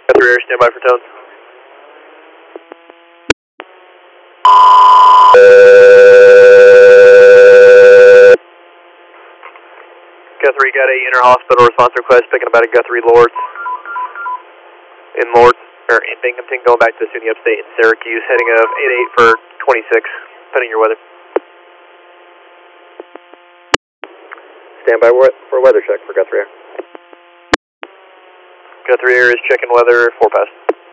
Guthrie Air, stand by for tones. Guthrie, got a inter-hospital response request picking about a Guthrie Lords. In Lords, or in Binghamton, going back to SUNY Upstate in Syracuse, heading of 88 for 26, depending your weather. Stand by for weather check for Guthrie Air. Guthrie Air is checking weather, 4 past.